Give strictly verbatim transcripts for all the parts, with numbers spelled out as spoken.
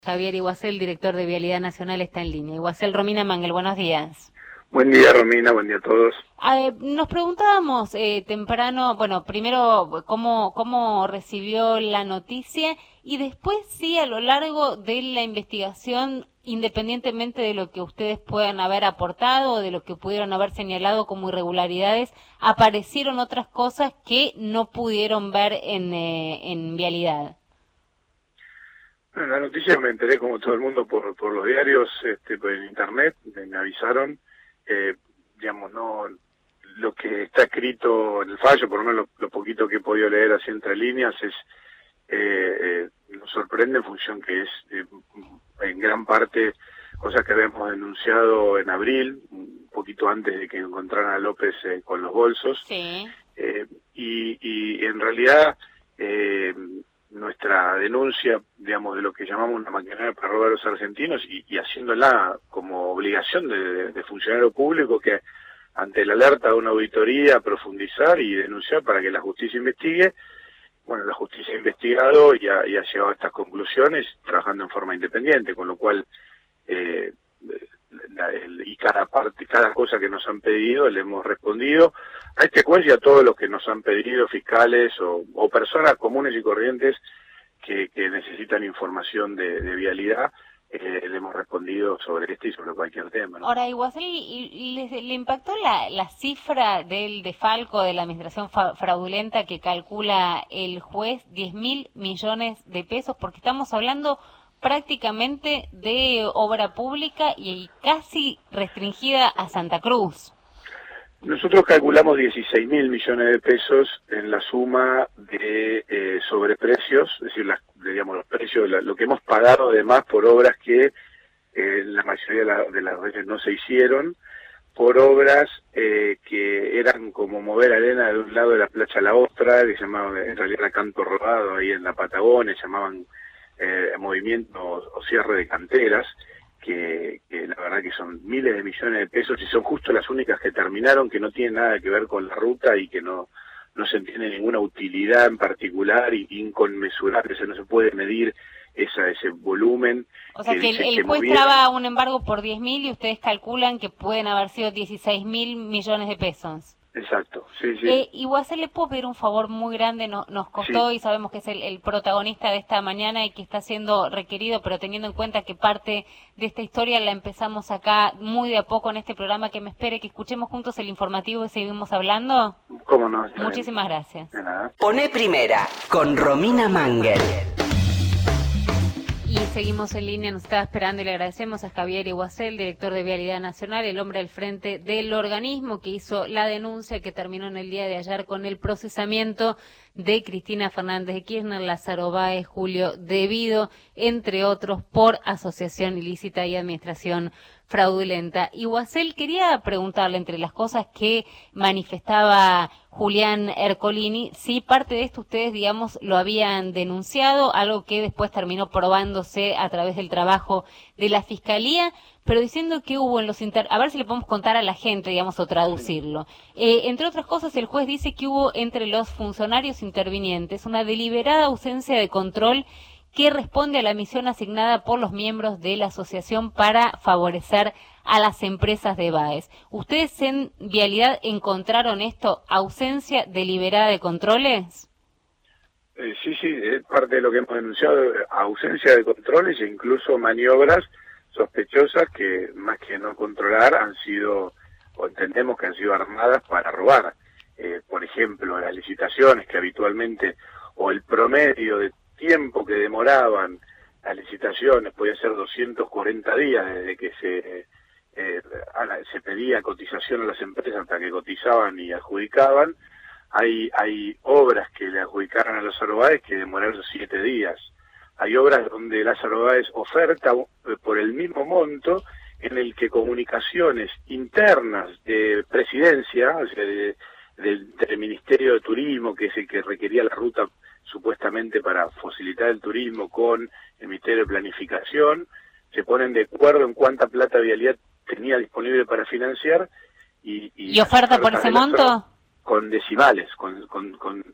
Javier Iguacel, director de Vialidad Nacional, está en línea. Iguacel, Romina Mangel, buenos días. Buen día, Romina, buen día a todos. Eh, nos preguntábamos eh, temprano, bueno, primero cómo, cómo recibió la noticia y después sí, a lo largo de la investigación, independientemente de lo que ustedes puedan haber aportado o de lo que pudieron haber señalado como irregularidades, aparecieron otras cosas que no pudieron ver en, eh, en Vialidad. Bueno, la noticia me enteré como todo el mundo por, por los diarios, este, por el internet, me, me avisaron, eh, digamos, no, lo que está escrito en el fallo, por lo menos lo, lo poquito que he podido leer así entre líneas, es, eh, eh, nos sorprende en función que es, eh, en gran parte, cosas que habíamos denunciado en abril, un poquito antes de que encontraran a López eh, con los bolsos. Sí. Eh, y, y en realidad, eh, nuestra denuncia, digamos, de lo que llamamos una maquinaria para robar a los argentinos y, y haciéndola como obligación de, de, de funcionario público que ante la alerta de una auditoría profundizar y denunciar para que la justicia investigue. Bueno, la justicia ha investigado y ha, y ha llegado a estas conclusiones trabajando en forma independiente, con lo cual eh, la, el, y cada parte, cada cosa que nos han pedido le hemos respondido a este juez y a todos los que nos han pedido, fiscales o, o personas comunes y corrientes que, que necesitan información de, de vialidad, eh, le hemos respondido sobre este y sobre cualquier tema, ¿no? Ahora, Iguacel, ¿le, le impactó la, la cifra del defalco de la administración fa fraudulenta que calcula el juez, diez mil millones de pesos? Porque estamos hablando prácticamente de obra pública y casi restringida a Santa Cruz. Nosotros calculamos dieciséis mil millones de pesos en la suma de eh, sobreprecios, es decir, las, digamos, los precios, la, lo que hemos pagado además por obras que eh, la mayoría de, la, de las veces no se hicieron, por obras eh, que eran como mover arena de un lado de la playa a la otra, que se llamaban, en realidad era canto rodado ahí en la Patagonia, llamaban eh, movimiento o cierre de canteras, Que, que la verdad que son miles de millones de pesos y son justo las únicas que terminaron, que no tienen nada que ver con la ruta y que no no se entiende ninguna utilidad en particular y inconmensurable, o sea, no se puede medir esa, ese volumen. O sea que, que el, el que juez movieron. traba un embargo por diez mil y ustedes calculan que pueden haber sido dieciséis mil millones de pesos. Exacto, sí, sí. Eh, Iguacel, ¿le puedo pedir un favor muy grande? No, nos costó sí. Y sabemos que es el, el protagonista de esta mañana y que está siendo requerido, pero teniendo en cuenta que parte de esta historia la empezamos acá muy de a poco en este programa, que me espere que escuchemos juntos el informativo y seguimos hablando. ¿Cómo no? Muchísimas gracias. De nada. Poné Primera con Romina Mangel. Y seguimos en línea, nos estaba esperando y le agradecemos a Javier Iguacel, director de Vialidad Nacional, el hombre al frente del organismo que hizo la denuncia que terminó en el día de ayer con el procesamiento de Cristina Fernández de Kirchner, Lázaro Báez, Julio Devido, entre otros, por asociación ilícita y administración fraudulenta. Iguacel, quería preguntarle, entre las cosas que manifestaba Julián Ercolini, si parte de esto ustedes, digamos, lo habían denunciado, algo que después terminó probándose a través del trabajo de la Fiscalía, pero diciendo que hubo en los inter... A ver si le podemos contar a la gente, digamos, o traducirlo. Eh, entre otras cosas, el juez dice que hubo entre los funcionarios intervinientes una deliberada ausencia de control que responde a la misión asignada por los miembros de la asociación para favorecer a las empresas de Báez. ¿Ustedes en Vialidad encontraron esto, ausencia deliberada de controles? Eh, sí, sí, es parte de lo que hemos denunciado, ausencia de controles e incluso maniobras sospechosas que, más que no controlar, han sido, o entendemos que han sido armadas para robar. Eh, por ejemplo, las licitaciones que habitualmente, o el promedio de tiempo que demoraban las licitaciones, podía ser doscientos cuarenta días desde que se eh, a la, se pedía cotización a las empresas hasta que cotizaban y adjudicaban. Hay hay obras que le adjudicaron a Lázaro Báez que demoraron siete días. Hay obras donde Lázaro Báez oferta por el mismo monto, en el que comunicaciones internas de presidencia, o sea, de, de, del Ministerio de Turismo, que es el que requería la ruta supuestamente para facilitar el turismo, con el Ministerio de Planificación, se ponen de acuerdo en cuánta plata Vialidad tenía disponible para financiar y... ¿Y, ¿Y oferta por ese monto? Con decimales, con, con, con,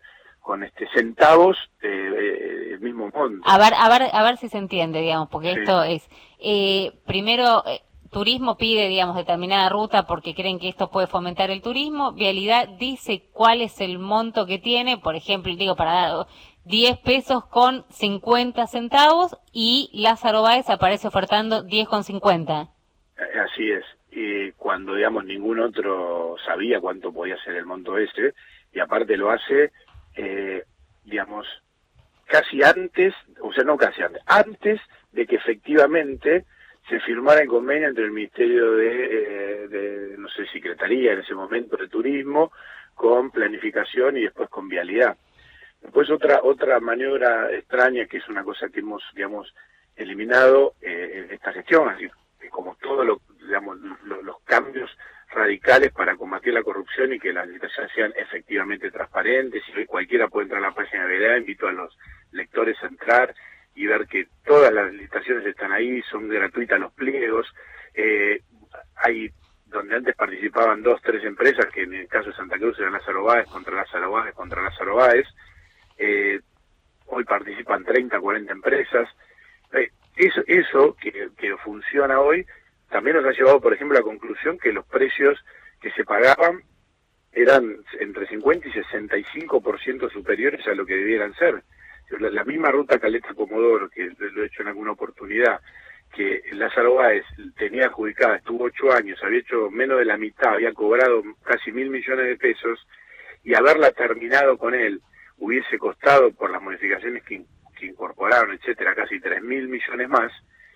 con este centavos eh, el mismo monto. A ver, a ver, a ver si se entiende, digamos, porque Sí. esto es, eh, primero, eh, Turismo pide, digamos, determinada ruta porque creen que esto puede fomentar el turismo. Vialidad dice cuál es el monto que tiene, por ejemplo, digo, para dar diez pesos con cincuenta centavos, y Lázaro Báez aparece ofertando diez con cincuenta. Así es. Y cuando, digamos, ningún otro sabía cuánto podía ser el monto ese, y aparte lo hace, eh, digamos, casi antes, o sea, no casi antes, antes de que efectivamente se firmara el convenio entre el Ministerio de, eh, de, no sé, Secretaría en ese momento de Turismo, con Planificación y después con Vialidad. Después otra otra maniobra extraña, que es una cosa que hemos, digamos, eliminado eh, en esta gestión, así que como todos lo, digamos, lo, los cambios radicales para combatir la corrupción y que las licitaciones sean efectivamente transparentes, y hoy cualquiera puede entrar a la página de Vialidad, invito a los lectores a entrar y ver que todas las licitaciones están ahí, son gratuitas los pliegos, eh, hay donde antes participaban dos, tres empresas, que en el caso de Santa Cruz eran Lázaro Báez contra Lázaro Báez contra Lázaro Báez, eh, hoy participan treinta, cuarenta empresas. Eh, eso eso que, que funciona hoy también nos ha llevado, por ejemplo, a la conclusión que los precios que se pagaban eran entre cincuenta y sesenta y cinco por ciento superiores a lo que debieran ser. La, la misma ruta Caleta-Comodoro, que lo he hecho en alguna oportunidad, que Lázaro Báez tenía adjudicada, estuvo ocho años, había hecho menos de la mitad, había cobrado casi mil millones de pesos, y haberla terminado con él hubiese costado, por las modificaciones que, que incorporaron, etcétera, casi tres mil millones más.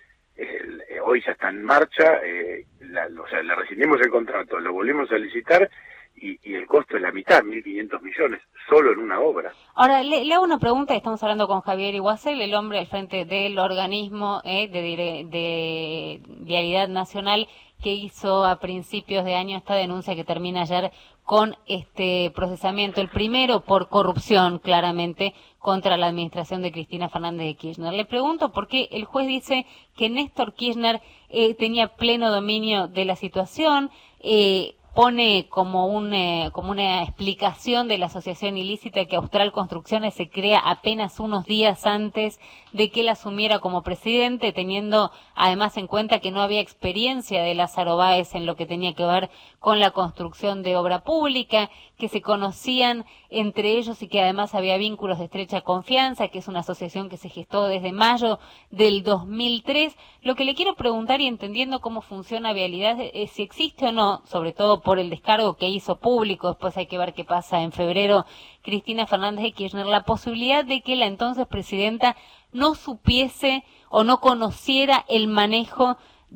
Eh, hoy ya está en marcha, eh, la, o sea, le rescindimos el contrato, lo volvimos a licitar, y, y el costo es la mitad, mil quinientos millones, solo en una obra. Ahora, le, le hago una pregunta, estamos hablando con Javier Iguacel, el hombre al frente del organismo eh, de, de, de Vialidad Nacional, que hizo a principios de año esta denuncia que termina ayer con este procesamiento, el primero por corrupción, claramente, contra la administración de Cristina Fernández de Kirchner. Le pregunto por qué el juez dice que Néstor Kirchner eh, tenía pleno dominio de la situación, eh, pone como un eh, como una explicación de la asociación ilícita que Austral Construcciones se crea apenas unos días antes de que él asumiera como presidente, teniendo además en cuenta que no había experiencia de Lázaro Báez en lo que tenía que ver con la construcción de obra pública, que se conocían entre ellos y que además había vínculos de estrecha confianza, que es una asociación que se gestó desde mayo del dos mil tres. Lo que le quiero preguntar, y entendiendo cómo funciona Vialidad, es si existe o no, sobre todo por el descargo que hizo público, después hay que ver qué pasa en febrero, Cristina Fernández de Kirchner, la posibilidad de que la entonces presidenta no supiese o no conociera el manejo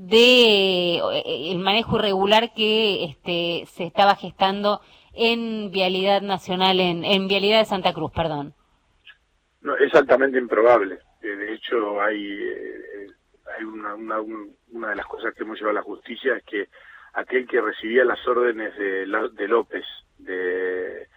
de el manejo irregular que este se estaba gestando en Vialidad Nacional, en, en Vialidad de Santa Cruz, perdón. No, es altamente improbable. Eh, de hecho, hay eh, hay una, una, una de las cosas que hemos llevado a la justicia es que aquel que recibía las órdenes de, de López de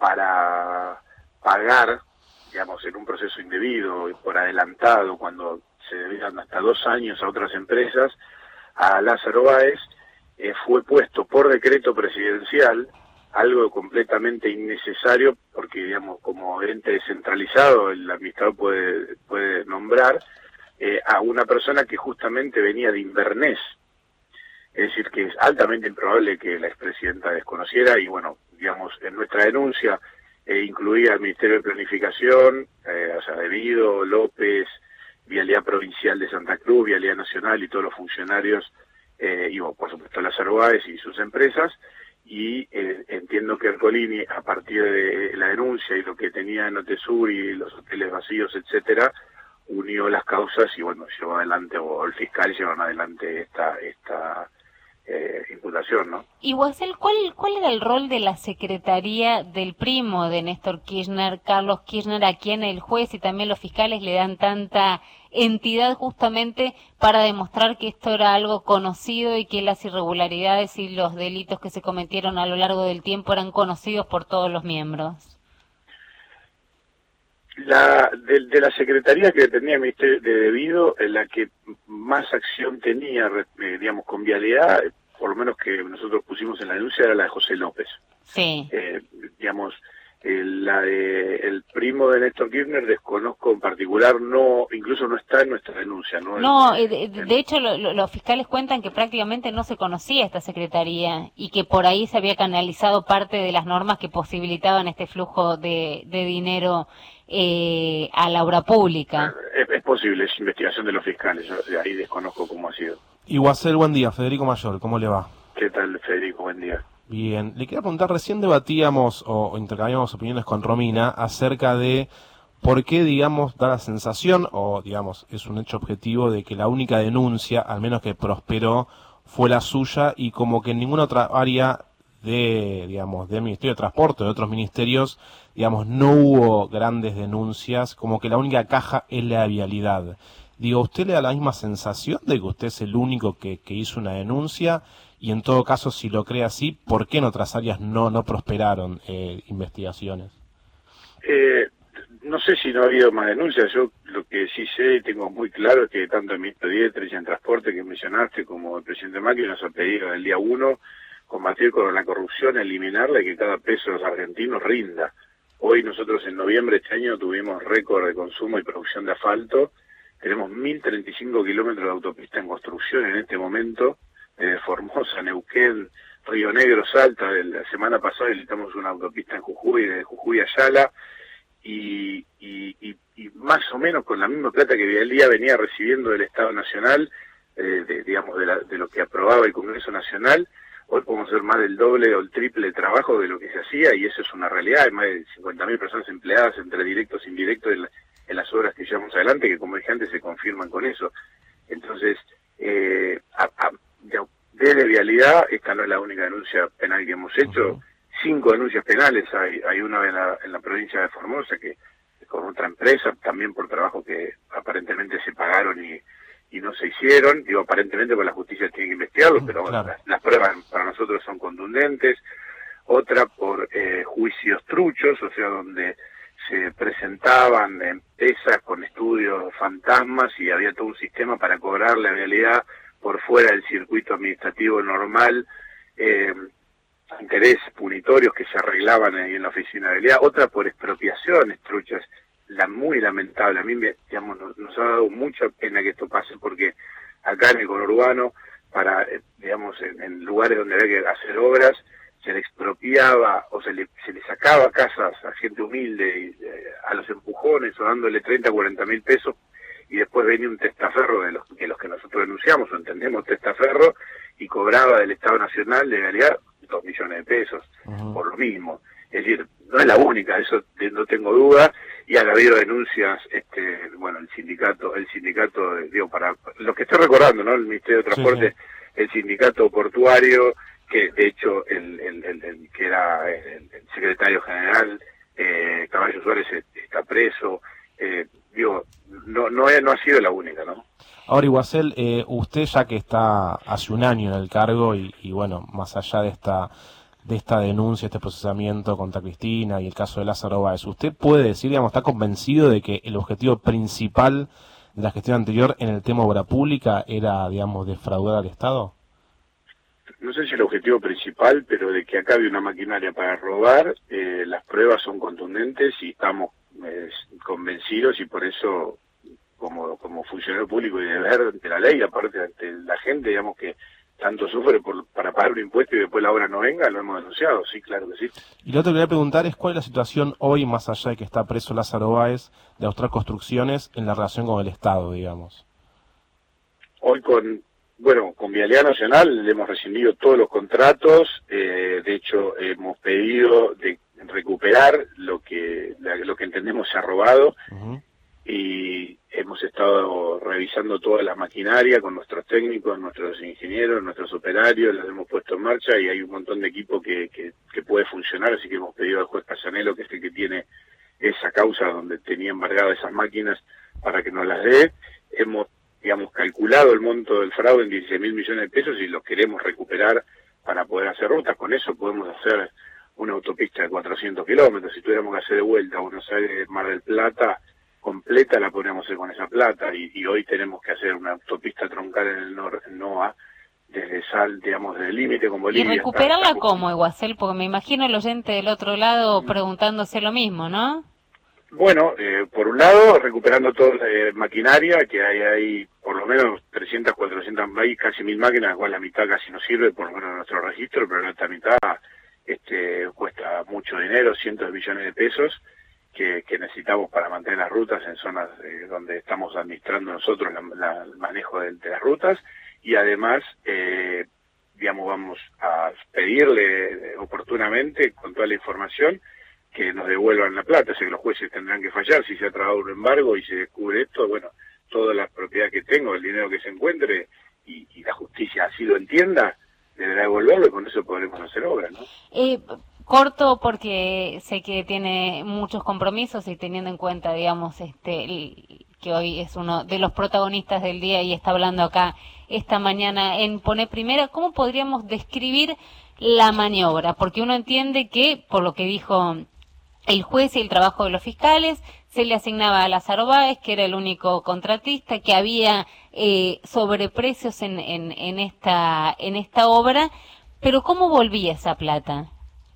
para pagar, digamos, en un proceso indebido y por adelantado, cuando se debían hasta dos años a otras empresas, a Lázaro Báez, eh, fue puesto por decreto presidencial, algo completamente innecesario, porque, digamos, como ente descentralizado, el administrador puede, puede nombrar eh, a una persona que justamente venía de Inverness. Es decir, que es altamente improbable que la expresidenta desconociera, y bueno, digamos, en nuestra denuncia eh, incluía al Ministerio de Planificación, eh, o sea, Devido, López, Vialidad Provincial de Santa Cruz, Vialidad Nacional y todos los funcionarios, eh, y bueno, por supuesto Lázaro Báez y sus empresas, y eh, entiendo que Ercolini, a partir de la denuncia y lo que tenía en Otesur y los hoteles vacíos, etcétera, unió las causas y bueno, llevó adelante, o el fiscal llevaron adelante esta esta eh, imputación, ¿no? Y Guasel, ¿cuál, ¿cuál era el rol de la secretaría del primo de Néstor Kirchner, Carlos Kirchner, a quien el juez y también los fiscales le dan tanta entidad justamente para demostrar que esto era algo conocido y que las irregularidades y los delitos que se cometieron a lo largo del tiempo eran conocidos por todos los miembros? La de, de la secretaría que tenía el Ministerio de Devido, en la que más acción tenía, eh, digamos, con Vialidad, por lo menos que nosotros pusimos en la denuncia, era la de José López. Sí. Eh, digamos, El, la de el primo de Néstor Kirchner desconozco en particular, no, incluso no está en nuestra denuncia. No, No, el, de, de, el, de hecho lo, lo, los fiscales cuentan que prácticamente no se conocía esta secretaría y que por ahí se había canalizado parte de las normas que posibilitaban este flujo de, de dinero eh, a la obra pública. Es, es posible, es investigación de los fiscales, yo de ahí desconozco cómo ha sido. Iguacel, buen día. Federico Mayor, ¿cómo le va? ¿Qué tal, Federico? Buen día. Bien, le quería preguntar, recién debatíamos o, o intercambiamos opiniones con Romina acerca de por qué, digamos, da la sensación, o digamos, es un hecho objetivo de que la única denuncia, al menos que prosperó, fue la suya y como que en ninguna otra área de, digamos, del Ministerio de Transporte o de otros ministerios, digamos, no hubo grandes denuncias, como que la única caja es la vialidad. Digo, ¿usted le da la misma sensación de que usted es el único que, que hizo una denuncia? Y en todo caso, si lo cree así, ¿por qué en otras áreas no no prosperaron eh, investigaciones? Eh, no sé si no ha habido más denuncias. Yo lo que sí sé y tengo muy claro es que tanto el ministro Dietrich en Transporte que mencionaste como el presidente Macri nos ha pedido el día uno combatir con la corrupción, eliminarla y que cada peso de los argentinos rinda. Hoy nosotros en noviembre de este año tuvimos récord de consumo y producción de asfalto. Tenemos mil treinta y cinco kilómetros de autopista en construcción en este momento. Eh, Formosa, Neuquén, Río Negro, Salta. La semana pasada visitamos una autopista en Jujuy, de Jujuy a Yala, y, y, y, y más o menos con la misma plata que el día venía recibiendo del Estado Nacional, eh, de, digamos, de, la, de lo que aprobaba el Congreso Nacional, hoy podemos hacer más del doble o el triple de trabajo de lo que se hacía, y eso es una realidad. Hay más de cincuenta mil personas empleadas entre directos e indirectos en, la, en las obras que llevamos adelante, que como dije antes se confirman con eso. Entonces, eh, a, a, desde vialidad, esta no es la única denuncia penal que hemos hecho. Uh-huh. Cinco denuncias penales hay, hay una en la, en la provincia de Formosa, que con otra empresa, también por trabajo que aparentemente se pagaron y, y no se hicieron. Digo aparentemente porque la justicia tiene que investigarlo, uh-huh, pero claro, las, las pruebas para nosotros son contundentes. Otra por eh, juicios truchos, o sea, donde se presentaban empresas con estudios fantasmas y había todo un sistema para cobrar la vialidad por fuera del circuito administrativo normal, eh, intereses punitorios que se arreglaban ahí en la oficina de vialidad. Otra por expropiaciones truchas, la muy lamentable. A mí me, digamos, nos, nos ha dado mucha pena que esto pase, porque acá en el conurbano, para, eh, digamos, en, en lugares donde había que hacer obras, se le expropiaba o se le, se le sacaba casas a gente humilde y, eh, a los empujones o dándole treinta, cuarenta mil pesos, y después venía un testaferro de los, de los que nosotros denunciamos o entendemos testaferro, y cobraba del Estado Nacional de realidad dos millones de pesos, uh-huh, por lo mismo. Es decir, no es la única, eso no tengo duda, y ha habido denuncias, este, bueno, el sindicato, el sindicato, digo, para los que estoy recordando, ¿no? El Ministerio de Transporte, sí, sí. El sindicato portuario, que de hecho el, el, el, el que era el, el secretario general, eh, Caballo Suárez, está preso. Eh, digo, no, no, no ha sido la única, ¿no? Ahora, Iguacel, eh, usted ya que está hace un año en el cargo y, y bueno, más allá de esta de esta denuncia, este procesamiento contra Cristina y el caso de Lázaro Báez, ¿usted puede decir, digamos, está convencido de que el objetivo principal de la gestión anterior en el tema obra pública era, digamos, defraudar al Estado? No sé si el objetivo principal, pero de que acá había una maquinaria para robar, eh, las pruebas son contundentes y estamos eh, convencidos, y por eso como como funcionario público y deber ante la ley, aparte ante la gente, digamos, que tanto sufre por, para pagar un impuesto y después la obra no venga, lo hemos denunciado, sí, claro que sí. Y lo otro que quería preguntar es cuál es la situación hoy, más allá de que está preso Lázaro Báez, de Austral Construcciones, en la relación con el Estado, digamos. Hoy con, bueno, con Vialidad Nacional le hemos rescindido todos los contratos, eh, de hecho hemos pedido de recuperar lo que lo que entendemos se ha robado, uh-huh, y hemos estado revisando toda la maquinaria con nuestros técnicos, nuestros ingenieros, nuestros operarios, las hemos puesto en marcha y hay un montón de equipo que, que, que puede funcionar, así que hemos pedido al juez Casanelo, que es el que tiene esa causa donde tenía embargadas esas máquinas, para que nos las dé. Hemos, digamos, calculado el monto del fraude en dieciséis mil millones de pesos y los queremos recuperar para poder hacer rutas. Con eso podemos hacer una autopista de cuatrocientos kilómetros. Si tuviéramos que hacer de vuelta a Buenos Aires, Mar del Plata, completa la podríamos hacer con esa plata, y, y hoy tenemos que hacer una autopista troncal en el nor, NOA desde Sal, digamos, desde el límite con Bolivia. ¿Y recuperarla hasta, hasta... cómo, Iguacel? Porque me imagino el oyente del otro lado preguntándose lo mismo, ¿no? Bueno, eh, por un lado, recuperando toda la eh, maquinaria, que hay ahí por lo menos trescientas, cuatrocientas, hay casi mil máquinas, las cuales la mitad casi no sirve, por lo menos en nuestro registro, pero la otra mitad este, cuesta mucho dinero, cientos de millones de pesos, que, que necesitamos para mantener las rutas en zonas eh, donde estamos administrando nosotros la, la, el manejo de, de las rutas, y además, eh, digamos, vamos a pedirle oportunamente, con toda la información, que nos devuelvan la plata. O sea, que los jueces tendrán que fallar si se ha trabado un embargo y se descubre esto, bueno, toda la propiedad que tengo, el dinero que se encuentre, y, y la justicia así lo entienda, deberá devolverlo, y con eso podremos hacer obras, ¿no? Eh, corto, porque sé que tiene muchos compromisos, y teniendo en cuenta, digamos, este el, que hoy es uno de los protagonistas del día y está hablando acá esta mañana en Poné Primera, ¿cómo podríamos describir la maniobra? Porque uno entiende que, por lo que dijo el juez y el trabajo de los fiscales, se le asignaba a Lázaro Báez, que era el único contratista, que había eh, sobreprecios en, en, en, esta, en esta obra, pero ¿cómo volvía esa plata?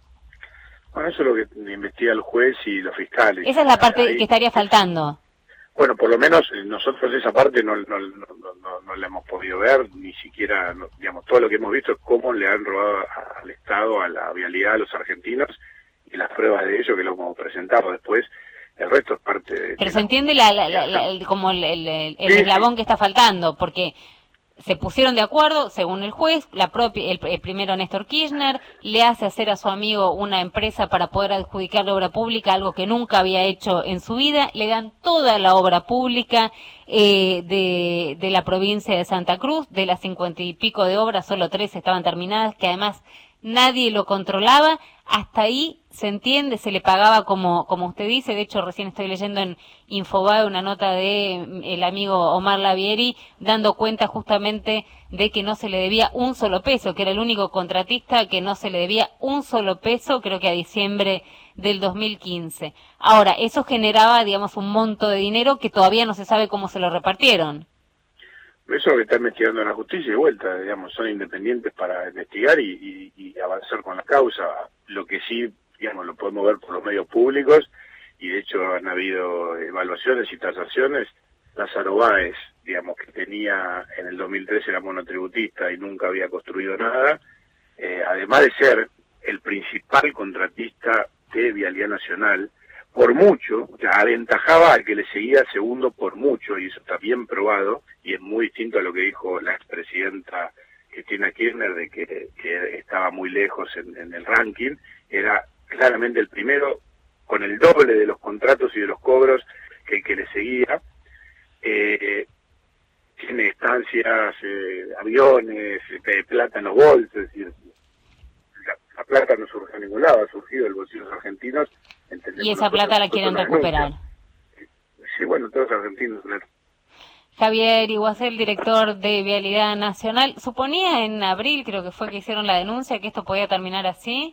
Bueno, eso es lo que investiga el juez y los fiscales. Esa es la parte Ahí, que estaría faltando. Bueno, por lo menos nosotros esa parte no, no, no, no, no la hemos podido ver, ni siquiera, no, digamos, todo lo que hemos visto es cómo le han robado al Estado, a la vialidad, a los argentinos, y las pruebas de ello que lo hemos presentado después. El resto es parte de... Pero se entiende la, la, la, la, el, como el, el, el, el sí, eslabón sí. que está faltando, porque se pusieron de acuerdo, según el juez, la propia, el, el primero Néstor Kirchner le hace hacer a su amigo una empresa para poder adjudicar la obra pública, algo que nunca había hecho en su vida, le dan toda la obra pública eh, de, de la provincia de Santa Cruz, de las cincuenta y pico de obras, solo tres estaban terminadas, que además nadie lo controlaba. Hasta ahí se entiende, se le pagaba como como usted dice. De hecho, recién estoy leyendo en Infobae una nota de el amigo Omar Lavieri dando cuenta justamente de que no se le debía un solo peso, que era el único contratista que no se le debía un solo peso, creo que a diciembre del dos mil quince. Ahora, eso generaba, digamos, un monto de dinero que todavía no se sabe cómo se lo repartieron. Eso es lo que está investigando la justicia, de vuelta, digamos, son independientes para investigar y, y, y avanzar con la causa. Lo que sí, digamos, lo podemos ver por los medios públicos, y de hecho han habido evaluaciones y tasaciones. Lázaro Báez, digamos, que tenía en el dos mil trece, era monotributista y nunca había construido nada, eh, además de ser el principal contratista de Vialidad Nacional, por mucho, o sea, aventajaba al que le seguía segundo por mucho, y eso está bien probado, y es muy distinto a lo que dijo la expresidenta Cristina Kirchner, de que, que estaba muy lejos en, en el ranking. Era claramente el primero, con el doble de los contratos y de los cobros que el que le seguía. Eh, tiene estancias, eh, aviones, eh, plata en los bolsos, es decir, la, la plata no surge en ningún lado, ha surgido del bolsillo de los argentinos. Y esa plata la quieren recuperar. Sí, bueno, todos los argentinos. ¿No? Javier Iguacel, director de Vialidad Nacional, ¿suponía en abril, creo que fue que hicieron la denuncia, que esto podía terminar así?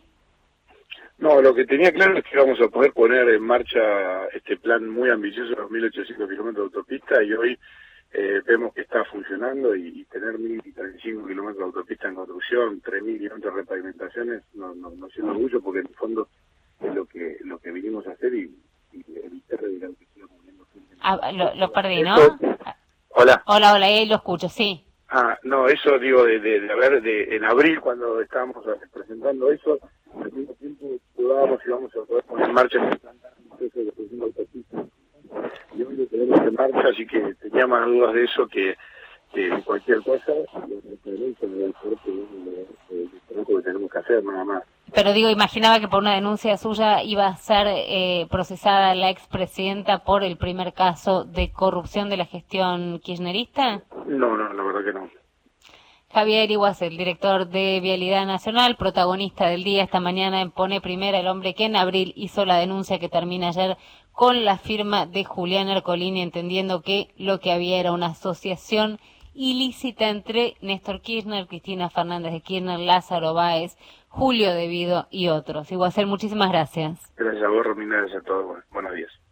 No, lo que tenía claro es que íbamos a poder poner en marcha este plan muy ambicioso de dos mil ochocientos kilómetros de autopista, y hoy eh, vemos que está funcionando, y, y tener mil treinta y cinco kilómetros de autopista en construcción, tres mil kilómetros de repavimentaciones, no, no, no es un orgullo, porque en el fondo es lo que lo que vinimos a hacer, y, y evitar que siga muriendo gente. Ah, lo, lo perdí, ¿no? Eso, hola. Hola, hola, ahí lo escucho, sí. Ah, no, eso digo, de, de, de haber, de, en abril, cuando estábamos presentando eso, al mismo tiempo dudábamos si íbamos a poder poner en marcha el plan de construcción de autopistas. Y hoy lo tenemos en marcha, así que tenía más dudas de eso que, que de cualquier cosa. El trabajo que tenemos que hacer, nada más. Pero digo, imaginaba que por una denuncia suya iba a ser eh, procesada la expresidenta por el primer caso de corrupción de la gestión kirchnerista. No, no, la verdad que no. Javier Iguacel, director de Vialidad Nacional, protagonista del día esta mañana en Poné Primera, el hombre que en abril hizo la denuncia que termina ayer con la firma de Julián Ercolini, entendiendo que lo que había era una asociación ilícita entre Néstor Kirchner, Cristina Fernández de Kirchner, Lázaro Báez, Julio Devido y otros. Iguacel, muchísimas gracias. Gracias a vos, Romina, gracias a todos. Buenos días.